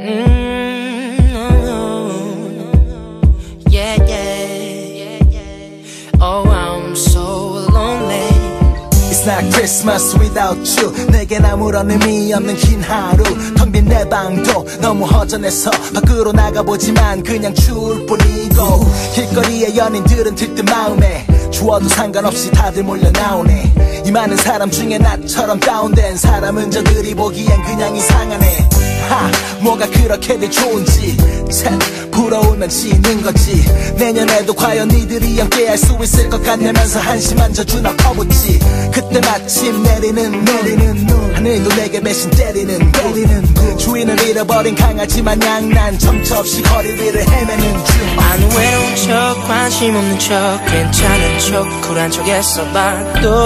Yeah, yeah. Oh, I'm so lonely. It's not Christmas without you. 내겐 아무런 의미 없는 긴 하루. 텅 빈 내 방도 너무 허전해서 밖으로 나가보지만 그냥 추울 뿐이고, 길거리에 연인들은 들뜬 마음에 추워도 상관없이 다들 몰려 나오네. 이 많은 사람 중에 나처럼 다운된 사람은 저들이 보기엔 그냥 이상하네. 뭐가 그렇게들 좋은지 참 부러우면 지는 거지. 내년에도 과연 니들이 함께할 수 있을 것 같냐면서 한심한 저주나 퍼붓지. 그때 마침 내리는 눈, 하늘도 내게 배신 때리는 구. 주인을 잃어버린 강아지 마냥 난 정처 없이 거리 위를 헤매는 중. 안 외로운 척, 관심 없는 척, 괜찮은 척, 쿨한 척 했어봐도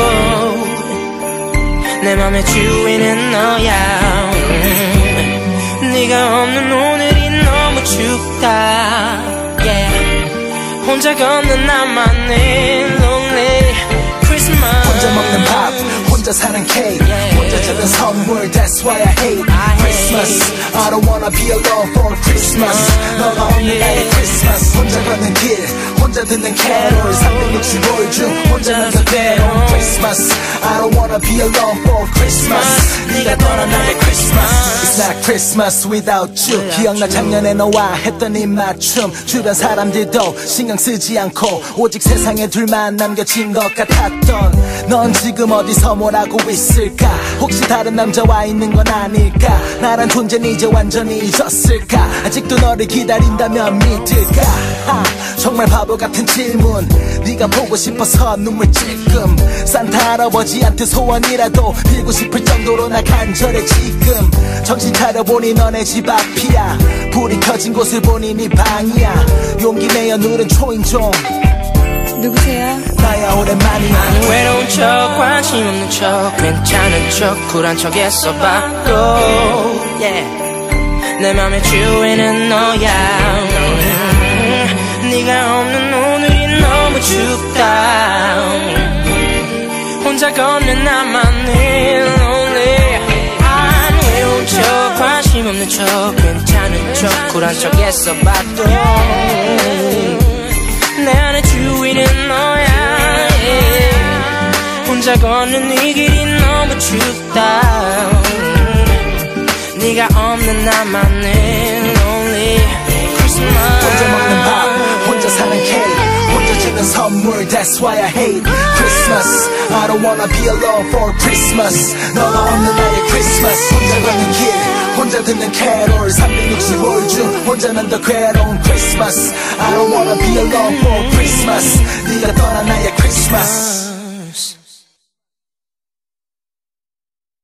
내 맘의 주인은 너야. 네가 없는 오늘이 너무 춥다, yeah. 혼자 걷는 나만의 lonely Christmas. 혼자 먹는 밥, 혼자 사는 케이크, 혼자 주는 선물, that's why I hate Christmas. I don't wanna be alone for Christmas. 너가 없는 나의 Christmas. 혼자 걷는 길, 혼자 듣는 캐롤, 365일 중 혼자만 그대로 Christmas. I don't wanna be alone for Christmas. 네가 떠난 나의 Christmas. It's not Christmas without you. 기억나 작년에 너와 했던 입맞춤. 주변 사람들도 신경 쓰지 않고 오직 세상에 둘만 남겨진 것 같았던 넌 지금 어디서 뭘 하고 있을까? 혹시 다른 남자와 있는 건 아닐까? 나란 존재는 이제 완전히 잊었을까? 아직도 너를 기다린다면 믿을까? 정말 바보 같은 질문. 네가 보고 싶어서 눈물 찔끔. 산타 할아버지한테 소원이라도 빌고 싶을 정도로 나 간절해 지금. 정신 차려보니 너네 집 앞이야. 불이 켜진 곳을 보니 네 방이야. 용기 내어 누른 초인종. 누구세요? 나야 오랜만이야. 안 외로운 척, 관심 없는 척, 괜찮은 척, 쿨한 척 했어봐도 yeah. 내 맘의 주인은 너야. 네가 없는 오늘이 너무 춥다. 혼자 걷는 나만의 lonely. 안 외로운 척, 관심 없는 척, 괜찮은 척, 쿨한 척 했어봐도 내 안의 주인은 너야, yeah. 혼자 걷는 이 길이 너무 춥다. 네가 없는 나만의 lonely Christmas. 혼자 먹는 밥, 혼자 사는 케이크, 혼자 주는 선물, that's why I hate Christmas. I don't wanna be alone for Christmas. 너가 없는 나의 Christmas. 혼자 걷는 길, 혼자 듣는 캐롤, 365일 중 혼자만 더 괴로운 Christmas. I don't wanna be alone for Christmas. 네가 떠난 나의 Christmas.